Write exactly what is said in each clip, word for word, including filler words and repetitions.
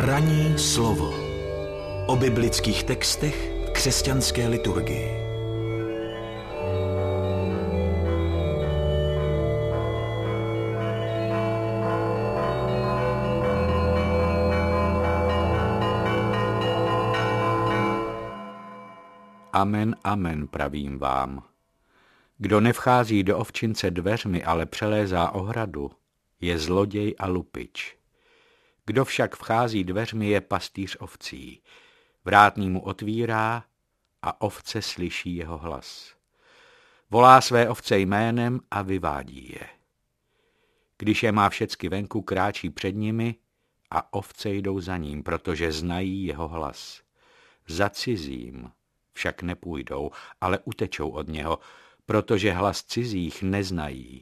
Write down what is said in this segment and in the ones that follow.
Ranní slovo o biblických textech v křesťanské liturgii. Amen, amen, pravím vám. Kdo nevchází do ovčince dveřmi, ale přelézá ohradu, je zloděj a lupič. Kdo však vchází dveřmi, je pastýř ovcí. Vrátný mu otvírá a ovce slyší jeho hlas. Volá své ovce jménem a vyvádí je. Když je má všecky venku, kráčí před nimi a ovce jdou za ním, protože znají jeho hlas. Za cizím však nepůjdou, ale utečou od něho, protože hlas cizích neznají.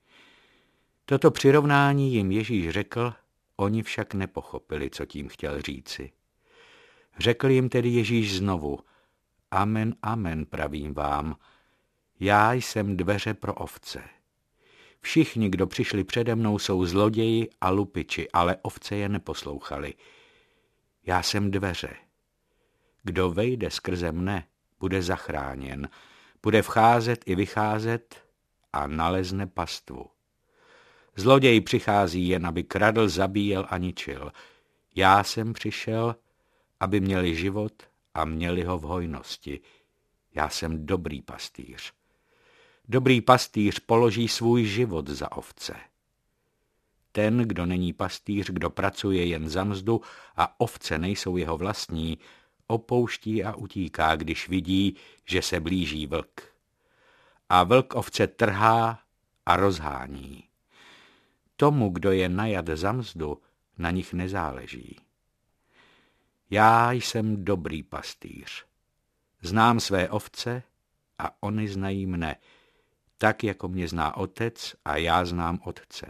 Toto přirovnání jim Ježíš řekl, oni však nepochopili, co tím chtěl říci. Řekl jim tedy Ježíš znovu, amen, amen, pravím vám, já jsem dveře pro ovce. Všichni, kdo přišli přede mnou, jsou zloději a lupiči, ale ovce je neposlouchali. Já jsem dveře. Kdo vejde skrze mne, bude zachráněn, bude vcházet i vycházet a nalezne pastvu. Zloděj přichází jen, aby kradl, zabíjel a ničil. Já jsem přišel, aby měli život a měli ho v hojnosti. Já jsem dobrý pastýř. Dobrý pastýř položí svůj život za ovce. Ten, kdo není pastýř, kdo pracuje jen za mzdu a ovce nejsou jeho vlastní, opouští a utíká, když vidí, že se blíží vlk. A vlk ovce trhá a rozhání. Tomu, kdo je najat za mzdu, na nich nezáleží. Já jsem dobrý pastýř. Znám své ovce a oni znají mne, tak jako mě zná otec a já znám otce.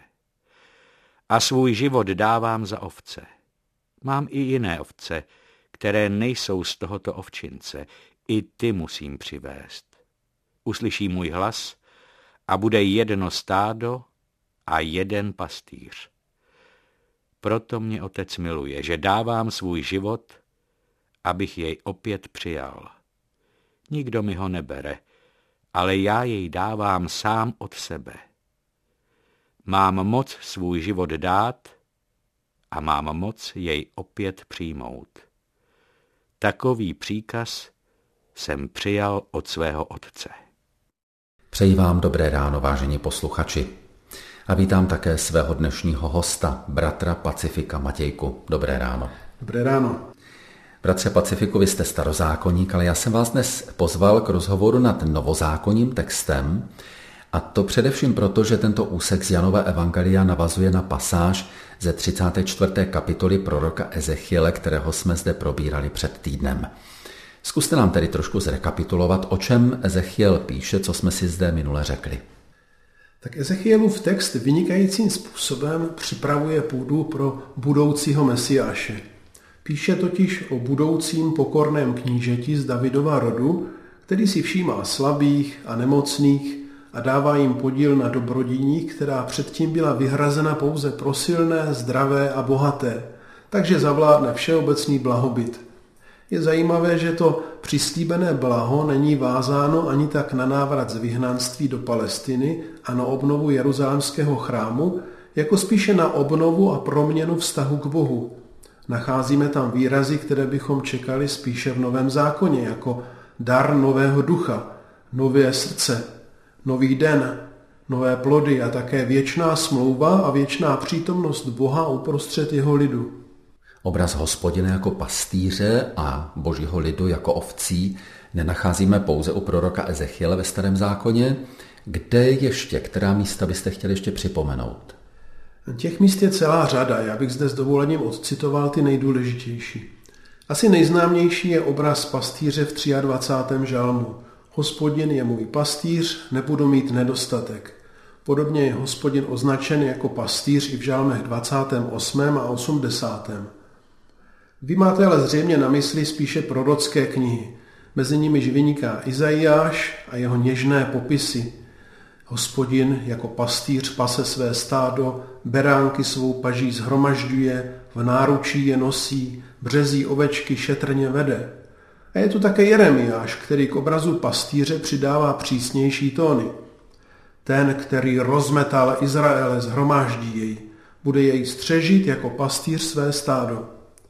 A svůj život dávám za ovce. Mám i jiné ovce, které nejsou z tohoto ovčince, i ty musím přivést. Uslyší můj hlas a bude jedno stádo a jeden pastýř. Proto mě otec miluje, že dávám svůj život, abych jej opět přijal. Nikdo mi ho nebere, ale já jej dávám sám od sebe. Mám moc svůj život dát a mám moc jej opět přijmout. Takový příkaz jsem přijal od svého otce. Přeji vám dobré ráno, vážení posluchači. A vítám také svého dnešního hosta, bratra Pacifika Matějku. Dobré ráno. Dobré ráno. Bratře Pacifiku, vy jste starozákonník, ale já jsem vás dnes pozval k rozhovoru nad novozákonním textem, a to především proto, že tento úsek z Janova evangelia navazuje na pasáž ze třicáté čtvrté kapitoly proroka Ezechiele, kterého jsme zde probírali před týdnem. Zkuste nám tedy trošku zrekapitulovat, o čem Ezechiel píše, co jsme si zde minule řekli. Tak Ezechielův text vynikajícím způsobem připravuje půdu pro budoucího Mesiáše. Píše totiž o budoucím pokorném knížeti z Davidova rodu, který si všímá slabých a nemocných a dává jim podíl na dobrodiní, která předtím byla vyhrazena pouze pro silné, zdravé a bohaté, takže zavládne všeobecný blahobyt. Je zajímavé, že to přislíbené blaho není vázáno ani tak na návrat z vyhnanství do Palestiny a na obnovu jeruzalémského chrámu, jako spíše na obnovu a proměnu vztahu k Bohu. Nacházíme tam výrazy, které bychom čekali spíše v Novém zákoně, jako dar nového ducha, nové srdce, nový den, nové plody a také věčná smlouva a věčná přítomnost Boha uprostřed jeho lidu. Obraz Hospodina jako pastýře a božího lidu jako ovcí nenacházíme pouze u proroka Ezechiele ve Starém zákoně. Kde ještě, která místa byste chtěli ještě připomenout? Těch míst je celá řada, já bych zde s dovolením odcitoval ty nejdůležitější. Asi nejznámější je obraz pastýře v dvacátém třetím žalmu. Hospodin je můj pastýř, nebudu mít nedostatek. Podobně je Hospodin označen jako pastýř i v žalmech dvacátém osmém a osmdesátém Vy máte ale zřejmě na mysli spíše prorocké knihy. Mezi nimiž vyniká Izajáš a jeho něžné popisy. Hospodin jako pastýř pase své stádo, beránky svou paží shromažďuje, v náručí je nosí, březí ovečky šetrně vede. A je tu také Jeremiáš, který k obrazu pastýře přidává přísnější tóny. Ten, který rozmetal Izraele, shromáždí jej, bude jej střežit jako pastýř své stádo.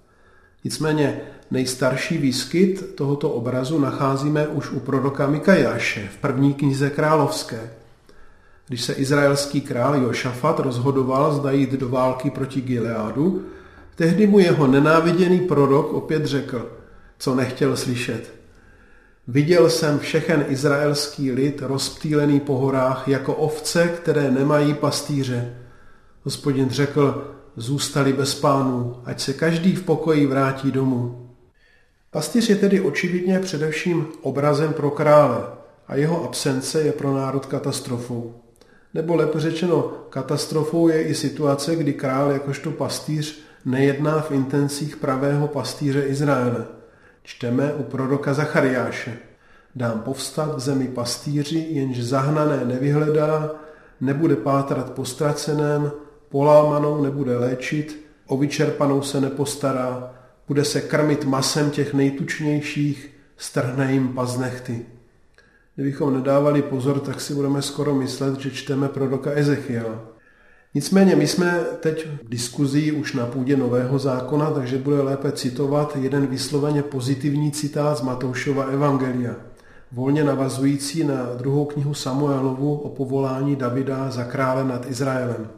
Nicméně nejstarší výskyt tohoto obrazu nacházíme už u proroka Mikajáše v první knize královské. Když se izraelský král Jošafat rozhodoval, zda jít do války proti Gileádu, tehdy mu jeho nenáviděný prorok opět řekl, co nechtěl slyšet. Viděl jsem všechen izraelský lid rozptýlený po horách jako ovce, které nemají pastýře. Hospodin řekl, zůstali bez pánů, ať se každý v pokoji vrátí domů. Pastýř je tedy očividně především obrazem pro krále a jeho absence je pro národ katastrofou. Nebo lépe řečeno, katastrofou je i situace, kdy král jakožto pastýř nejedná v intencích pravého pastýře Izraele. Čteme u proroka Zachariáše. Dám povstat v zemi pastýři, jenž zahnané nevyhledá, nebude pátrat po ztraceném, polámanou nebude léčit, o vyčerpanou se nepostará, bude se krmit masem těch nejtučnějších, strhne jim paznechty. Kdybychom nedávali pozor, tak si budeme skoro myslet, že čteme proroka Ezechiela. Nicméně my jsme teď v diskuzii už na půdě Nového zákona, takže bude lépe citovat jeden vysloveně pozitivní citát z Matoušova evangelia, volně navazující na druhou knihu Samuelovu o povolání Davida za krále nad Izraelem.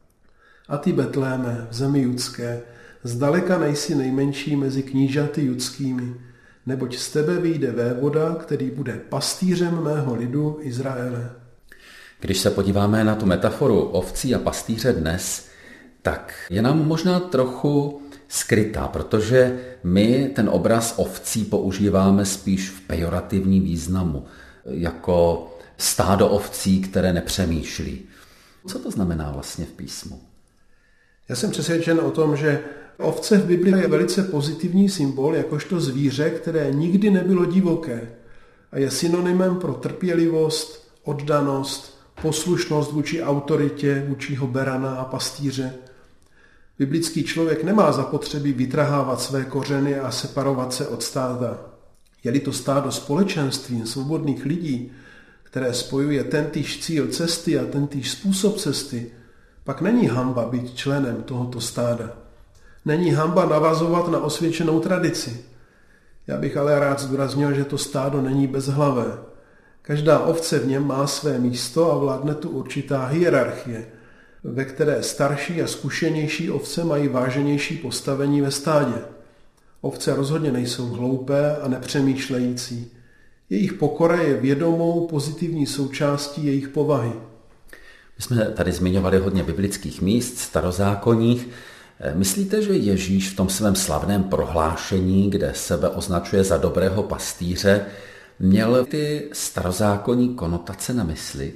A ty, Betléme, v zemi judské, zdaleka nejsi nejmenší mezi knížaty judskými, neboť z tebe vyjde vévoda, který bude pastýřem mého lidu Izraele. Když se podíváme na tu metaforu ovcí a pastýře dnes, tak je nám možná trochu skrytá, protože my ten obraz ovcí používáme spíš v pejorativním významu, jako stádo ovcí, které nepřemýšlí. Co to znamená vlastně v písmu? Já jsem přesvědčen o tom, že ovce v Biblii je velice pozitivní symbol, jakožto zvíře, které nikdy nebylo divoké a je synonymem pro trpělivost, oddanost, poslušnost vůči autoritě, vůčiho berana a pastýře. Biblický člověk nemá zapotřebí vytrhávat své kořeny a separovat se od stáda. Je-li to stádo společenstvím svobodných lidí, které spojuje tentýž cíl cesty a tentýž způsob cesty, pak není hanba být členem tohoto stáda. Není hanba navazovat na osvědčenou tradici. Já bych ale rád zdůraznil, že to stádo není bezhlavé. Každá ovce v něm má své místo a vládne tu určitá hierarchie, ve které starší a zkušenější ovce mají váženější postavení ve stádě. Ovce rozhodně nejsou hloupé a nepřemýšlející. Jejich pokora je vědomou pozitivní součástí jejich povahy. My jsme tady zmiňovali hodně biblických míst, starozákonních. Myslíte, že Ježíš v tom svém slavném prohlášení, kde sebe označuje za dobrého pastýře, měl ty starozákonní konotace na mysli?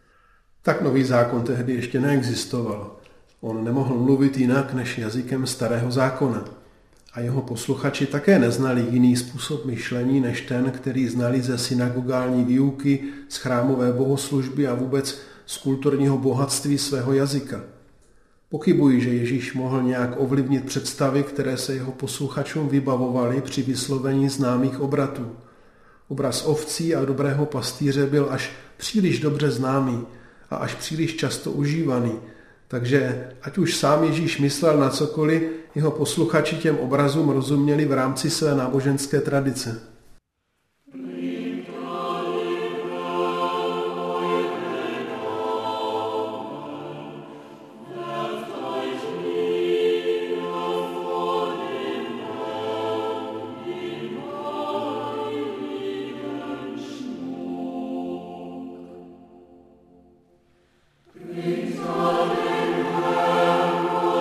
Tak nový zákon tehdy ještě neexistoval. On nemohl mluvit jinak než jazykem starého zákona. A jeho posluchači také neznali jiný způsob myšlení než ten, který znali ze synagogální výuky, z chrámové bohoslužby a vůbec z kulturního bohatství svého jazyka. Pochybuji, že Ježíš mohl nějak ovlivnit představy, které se jeho posluchačům vybavovaly při vyslovení známých obratů. Obraz ovcí a dobrého pastýře byl až příliš dobře známý a až příliš často užívaný, takže ať už sám Ježíš myslel na cokoliv, jeho posluchači těm obrazům rozuměli v rámci své náboženské tradice.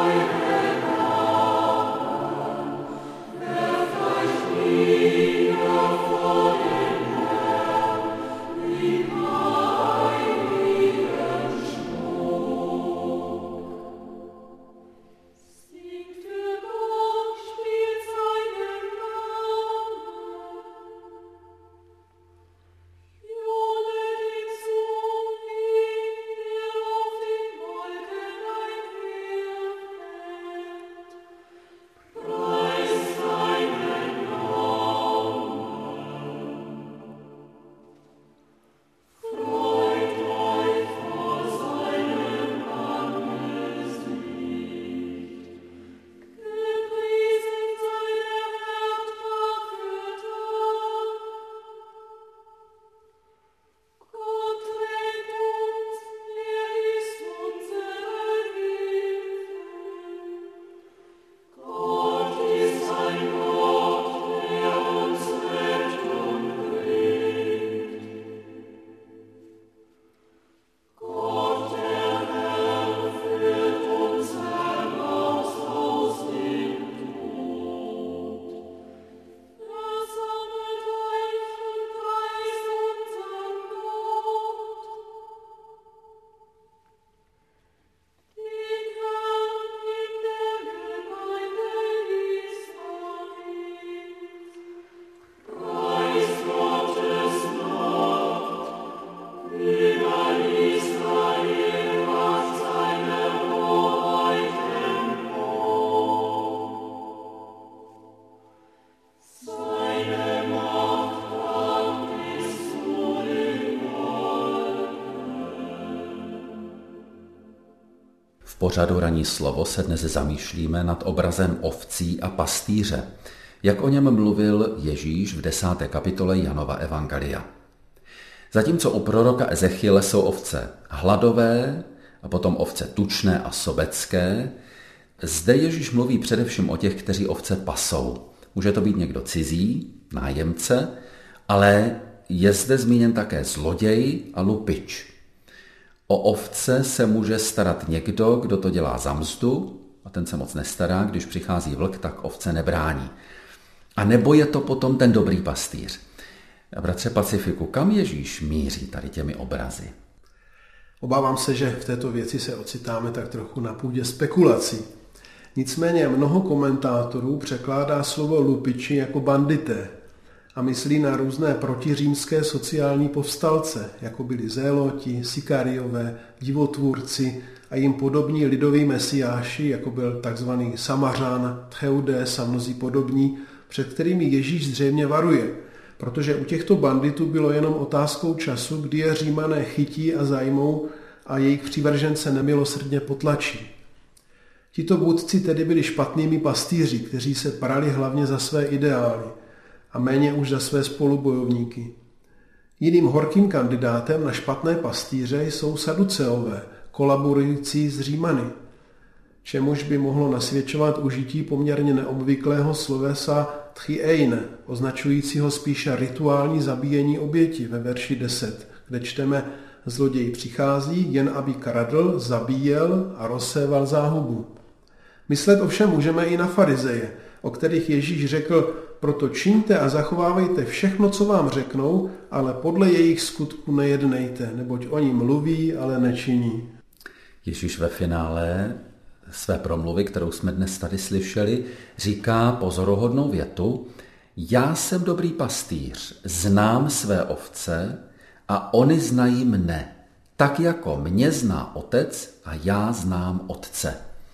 Thank you. pořadu Ranní slovo se dnes zamýšlíme nad obrazem ovcí a pastýře, jak o něm mluvil Ježíš v desáté kapitole Janova evangelia. Zatímco u proroka Ezechiele jsou ovce hladové a potom ovce tučné a sobecké, zde Ježíš mluví především o těch, kteří ovce pasou. Může to být někdo cizí, nájemce, ale je zde zmíněn také zloděj a lupič. O ovce se může starat někdo, kdo to dělá za mzdu, a ten se moc nestará, když přichází vlk, tak ovce nebrání. A nebo je to potom ten dobrý pastýř. Bratře Pacifiku, kam Ježíš míří tady těmi obrazy? Obávám se, že v této věci se ocitáme tak trochu na půdě spekulací. Nicméně mnoho komentátorů překládá slovo lupiči jako bandité a myslí na různé protiřímské sociální povstalce, jako byli zéloti, sikariové, divotvůrci a jim podobní lidoví mesiáši, jako byl takzvaný Samařan, Tcheudes a mnozí podobní, před kterými Ježíš zřejmě varuje, protože u těchto banditů bylo jenom otázkou času, kdy je Římané chytí a zajmou a jejich přívržence nemilosrdně potlačí. Tito vůdci tedy byli špatnými pastýři, kteří se prali hlavně za své ideály a méně už za své spolubojovníky. Jiným horkým kandidátem na špatné pastýře jsou saduceové, kolaborující s Římany, čemuž by mohlo nasvědčovat užití poměrně neobvyklého slovesa tchiein, označujícího spíše rituální zabíjení oběti ve verši deset, kde čteme: zloděj přichází, jen aby kradl, zabíjel a rozséval záhubu. Myslet ovšem můžeme i na farizeje, o kterých Ježíš řekl: proto čiňte a zachovávejte všechno, co vám řeknou, ale podle jejich skutků nejednejte, neboť oni mluví, ale nečiní. Ježíš ve finále své promluvy, kterou jsme dnes tady slyšeli, říká pozoruhodnou větu: já jsem dobrý pastýř, znám své ovce a oni znají mne, tak jako mě zná otec a já znám otce.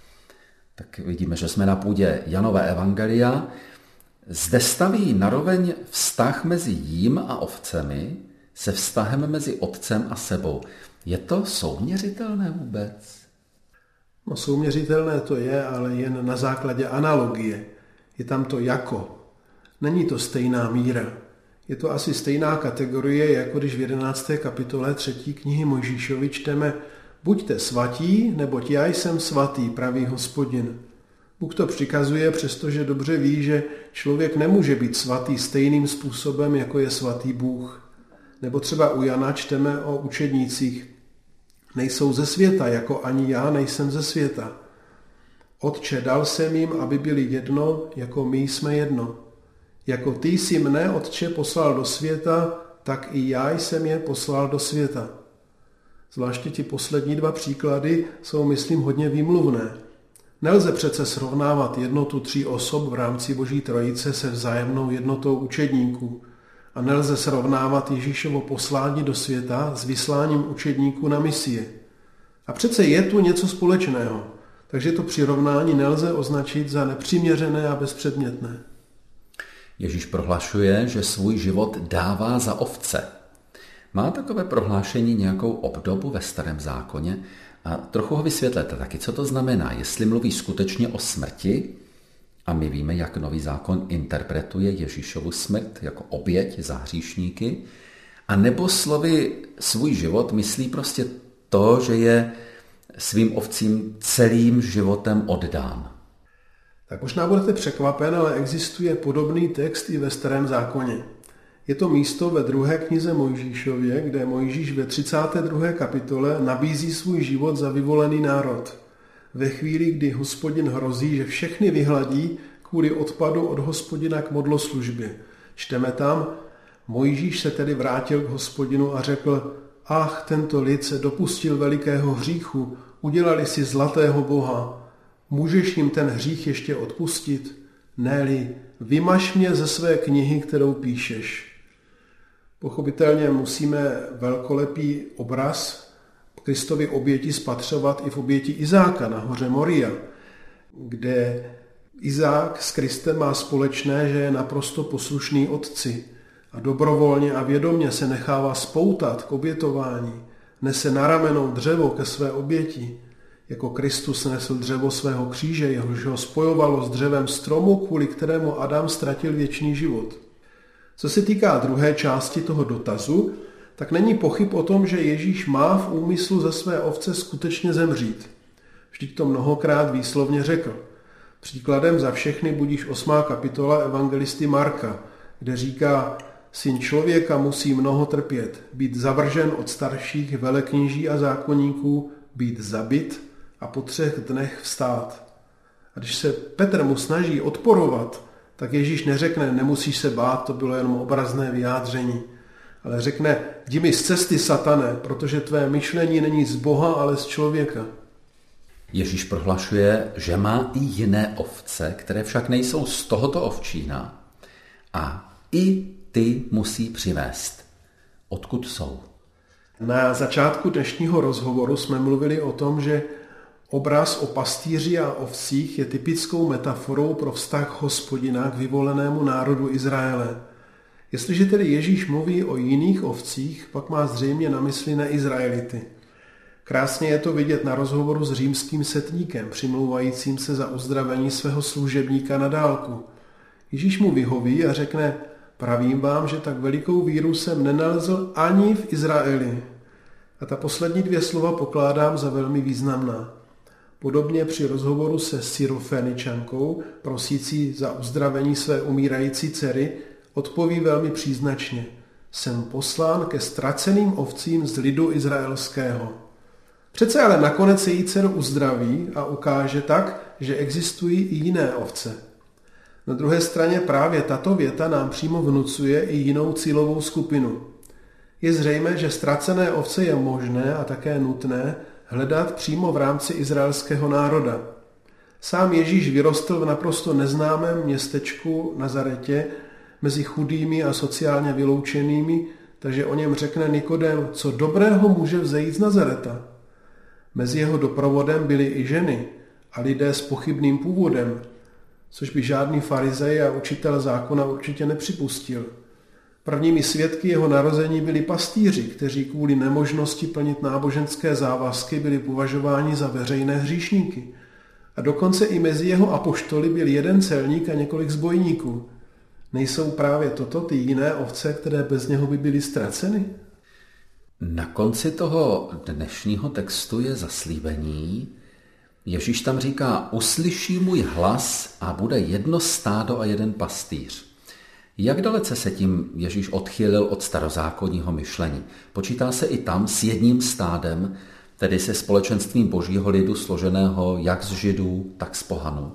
Tak vidíme, že jsme na půdě Janova evangelia. Zde staví naroveň vztah mezi jím a ovcemi se vztahem mezi otcem a sebou. Je to souměřitelné vůbec? No, souměřitelné to je, ale jen na základě analogie. Je tam to jako. Není to stejná míra. Je to asi stejná kategorie, jako když v jedenácté kapitole třetí knihy Mojžíšovi čteme: buďte svatí, neboť já jsem svatý, pravý Hospodin. Bůh to přikazuje, přestože dobře ví, že člověk nemůže být svatý stejným způsobem, jako je svatý Bůh. Nebo třeba u Jana čteme o učednících: nejsou ze světa, jako ani já nejsem ze světa. Otče, dal jsem jim, aby byli jedno, jako my jsme jedno. Jako ty jsi mne, Otče, poslal do světa, tak i já jsem je poslal do světa. Zvláště ti poslední dva příklady jsou, myslím, hodně výmluvné. Nelze přece srovnávat jednotu tří osob v rámci Boží trojice se vzájemnou jednotou učedníků. A nelze srovnávat Ježíšovo poslání do světa s vysláním učedníků na misie. A přece je tu něco společného, takže to přirovnání nelze označit za nepřiměřené a bezpředmětné. Ježíš prohlašuje, že svůj život dává za ovce. Má takové prohlášení nějakou obdobu ve Starém zákoně? A trochu ho vysvětlete taky, co to znamená, jestli mluví skutečně o smrti, a my víme, jak Nový zákon interpretuje Ježíšovu smrt jako oběť za hříšníky, a nebo slovy svůj život myslí prostě to, že je svým ovcím celým životem oddán. Tak možná budete překvapen, ale existuje podobný text i ve Starém zákoně. Je to místo ve druhé knize Mojžíšově, kde Mojžíš ve třicáté druhé kapitole nabízí svůj život za vyvolený národ. Ve chvíli, kdy Hospodin hrozí, že všechny vyhladí kvůli odpadu od Hospodina k modloslužbě. Čteme tam: Mojžíš se tedy vrátil k Hospodinu a řekl: ach, tento lid se dopustil velikého hříchu, udělali si zlatého boha. Můžeš jim ten hřích ještě odpustit? Ne-li, vymaž mě ze své knihy, kterou píšeš. Pochopitelně musíme velkolepý obraz Kristovy oběti spatřovat i v oběti Izáka na hoře Moria, kde Izák s Kristem má společné, že je naprosto poslušný otci a dobrovolně a vědomě se nechává spoutat k obětování, nese na ramenou dřevo ke své oběti. jako Kristus nesl dřevo svého kříže, jehož ho spojovalo s dřevem stromu, kvůli kterému Adam ztratil věčný život. Co se týká druhé části toho dotazu, tak není pochyb o tom, že Ježíš má v úmyslu za své ovce skutečně zemřít. Vždyť to mnohokrát výslovně řekl. Příkladem za všechny budíš osmá kapitola evangelisty Marka, kde říká: Syn člověka musí mnoho trpět, být zavržen od starších velekněží a zákonníků, být zabit a po třech dnech vstát. A když se Petr mu snaží odporovat, tak Ježíš neřekne: nemusíš se bát, to bylo jenom obrazné vyjádření. Ale řekne: jdi mi z cesty, satane, protože tvé myšlení není z Boha, ale z člověka. Ježíš prohlašuje, že má i jiné ovce, které však nejsou z tohoto ovčína, a i ty musí přivést. Odkud jsou? Na začátku dnešního rozhovoru jsme mluvili o tom, že obraz o pastýři a ovcích je typickou metaforou pro vztah Hospodina k vyvolenému národu Izraele. Jestliže tedy Ježíš mluví o jiných ovcích, pak má zřejmě na mysli neizraelity. Krásně je to vidět na rozhovoru s římským setníkem, přimlouvajícím se za uzdravení svého služebníka na dálku. Ježíš mu vyhoví a řekne: pravím vám, že tak velikou víru jsem nenalezl ani v Izraeli. A ta poslední dvě slova pokládám za velmi významná. Podobně při rozhovoru se Syrofeničankou, prosící za uzdravení své umírající dcery, odpoví velmi příznačně: jsem poslán ke ztraceným ovcím z lidu izraelského. Přece ale nakonec se její dceru uzdraví a ukáže tak, že existují i jiné ovce. Na druhé straně právě tato věta nám přímo vnucuje i jinou cílovou skupinu. Je zřejmé, že ztracené ovce je možné a také nutné hledat přímo v rámci izraelského národa. Sám Ježíš vyrostl v naprosto neznámém městečku Nazaretě mezi chudými a sociálně vyloučenými, takže o něm řekne Nikodém: co dobrého může vzejít z Nazareta. Mezi jeho doprovodem byly i ženy a lidé s pochybným původem, což by žádný farizej a učitel zákona určitě nepřipustil. Prvními svědky jeho narození byli pastýři, kteří kvůli nemožnosti plnit náboženské závazky byli považováni za veřejné hříšníky. A dokonce i mezi jeho apoštoly byl jeden celník a několik zbojníků. Nejsou právě toto ty jiné ovce, které bez něho by byly ztraceny? Na konci toho dnešního textu je zaslíbení. Ježíš tam říká: uslyší můj hlas a bude jedno stádo a jeden pastýř. Jak dalece se tím Ježíš odchýlil od starozákonního myšlení? Počítá se i tam s jedním stádem, tedy se společenstvím božího lidu složeného jak z Židů, tak z pohanů.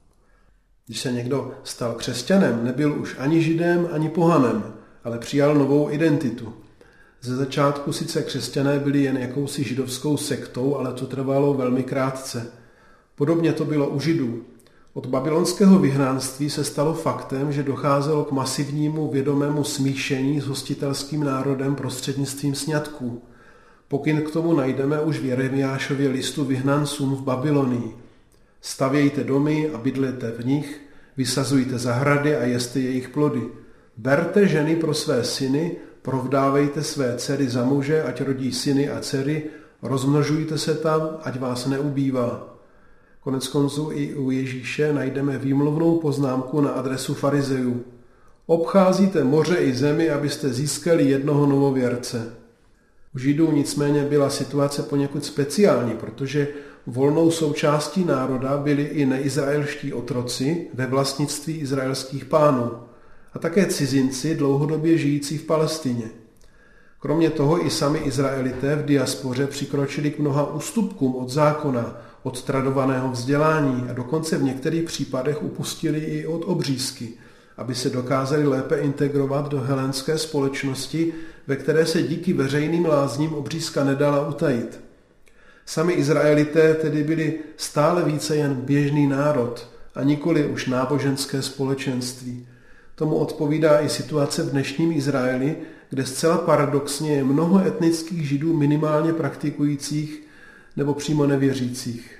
Když se někdo stal křesťanem, nebyl už ani Židem, ani pohanem, ale přijal novou identitu. Ze začátku sice křesťané byli jen jakousi židovskou sektou, ale to trvalo velmi krátce. Podobně to bylo u Židů. Od babylonského vyhnanství se stalo faktem, že docházelo k masivnímu vědomému smíšení s hostitelským národem prostřednictvím sňatků. Pokyn k tomu najdeme už v Jeremiášově listu vyhnancům v Babylonii. Stavějte domy a bydlete v nich, vysazujte zahrady a jeste jejich plody. Berte ženy pro své syny, provdávejte své dcery za muže, ať rodí syny a dcery, rozmnožujte se tam, ať vás neubývá. Konec konců i u Ježíše najdeme výmluvnou poznámku na adresu farizejů. Obcházíte moře i zemi, abyste získali jednoho novověrce. U Židů nicméně byla situace poněkud speciální, protože volnou součástí národa byli i neizraelští otroci ve vlastnictví izraelských pánů a také cizinci dlouhodobě žijící v Palestině. Kromě toho i sami Izraelité v diaspoře přikročili k mnoha ústupkům od zákona, od tradovaného vzdělání a dokonce v některých případech upustili i od obřízky, aby se dokázali lépe integrovat do helénské společnosti, ve které se díky veřejným lázním obřízka nedala utajit. Sami Izraelité tedy byli stále více jen běžný národ a nikoli už náboženské společenství. Tomu odpovídá i situace v dnešním Izraeli, kde zcela paradoxně je mnoho etnických Židů minimálně praktikujících nebo přímo nevěřících.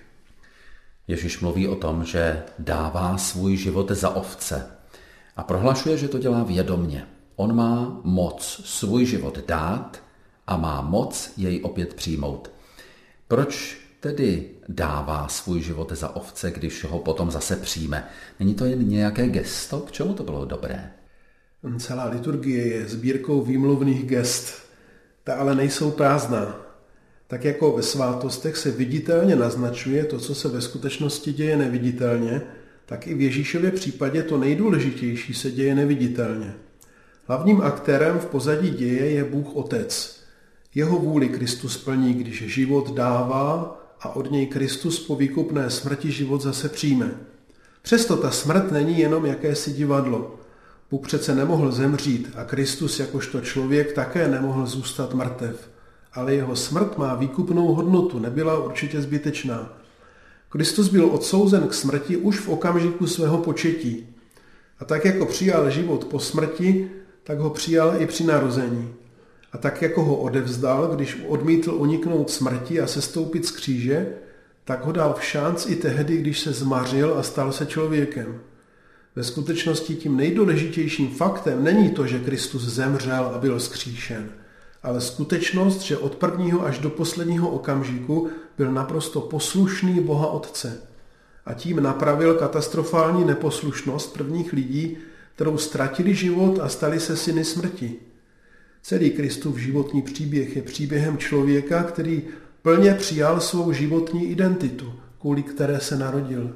Ježíš mluví o tom, že dává svůj život za ovce a prohlašuje, že to dělá vědomně. On má moc svůj život dát a má moc jej opět přijmout. Proč tedy dává svůj život za ovce, když ho potom zase přijme? Není to jen nějaké gesto? K čemu to bylo dobré? Celá liturgie je sbírkou výmluvných gest. Ta ale nejsou prázdná. Tak jako ve svátostech se viditelně naznačuje to, co se ve skutečnosti děje neviditelně, tak i v Ježíšově případě to nejdůležitější se děje neviditelně. Hlavním aktérem v pozadí děje je Bůh Otec. Jeho vůli Kristus plní, když život dává a od něj Kristus po výkupné smrti život zase přijme. Přesto ta smrt není jenom jakési divadlo. Bůh přece nemohl zemřít a Kristus jakožto člověk také nemohl zůstat mrtev. Ale jeho smrt má výkupnou hodnotu, nebyla určitě zbytečná. Kristus byl odsouzen k smrti už v okamžiku svého početí. A tak jako přijal život po smrti, tak ho přijal i při narození. A tak jako ho odevzdal, když odmítl uniknout smrti a sestoupit z kříže, tak ho dal v šanc i tehdy, když se zmařil a stal se člověkem. Ve skutečnosti tím nejdůležitějším faktem není to, že Kristus zemřel a byl vzkříšen, ale skutečnost, že od prvního až do posledního okamžiku byl naprosto poslušný Boha Otce. A tím napravil katastrofální neposlušnost prvních lidí, kterou ztratili život a stali se syny smrti. Celý Kristův životní příběh je příběhem člověka, který plně přijal svou životní identitu, kvůli které se narodil.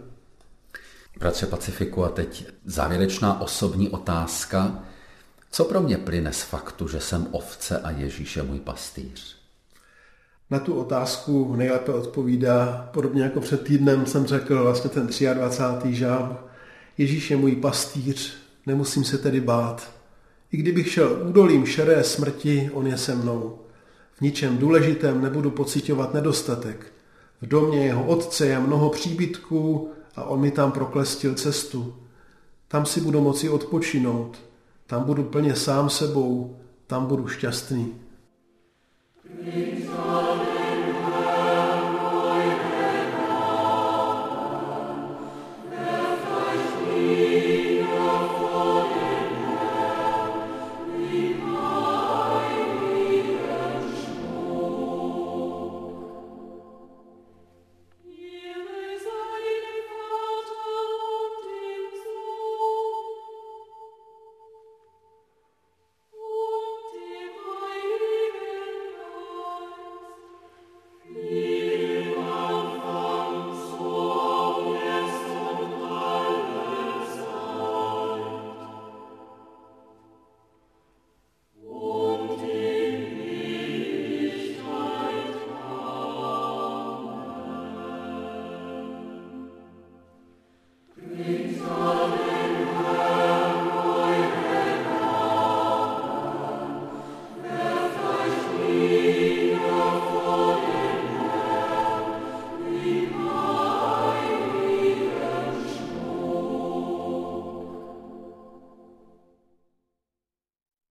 Bratře Pacifiku, a teď závěrečná osobní otázka. Co pro mě plyne z faktu, že jsem ovce a Ježíš je můj pastýř? Na tu otázku nejlépe odpovídá, podobně jako před týdnem jsem řekl vlastně ten dvacátý třetí žálm. Ježíš je můj pastýř, nemusím se tedy bát. I kdybych šel údolím šeré smrti, on je se mnou. V ničem důležitém nebudu pociťovat nedostatek. V domě jeho otce je mnoho příbytků a on mi tam proklestil cestu. Tam si budu moci odpočinout. Tam budu plně sám sebou. Tam budu šťastný. Amen.